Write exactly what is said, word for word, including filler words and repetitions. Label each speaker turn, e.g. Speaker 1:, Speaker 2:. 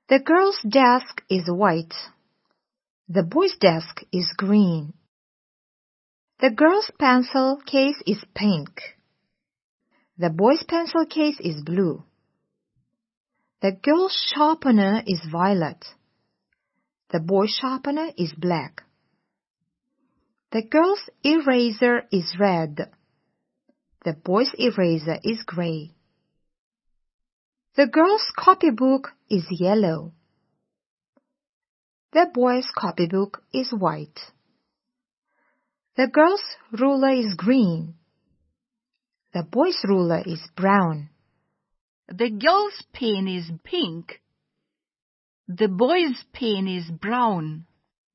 Speaker 1: The girl's desk is white. The boy's desk is green. The girl's pencil case is pink. The boy's pencil case is blue. The girl's sharpener is violet. The boy's sharpener is black. The girl's eraser is red. The boy's eraser is gray. The girl's copybook is yellow. The boy's copybook is white. The girl's ruler is green. The boy's ruler is brown.
Speaker 2: The girl's pen is pink. The boy's pen is brown.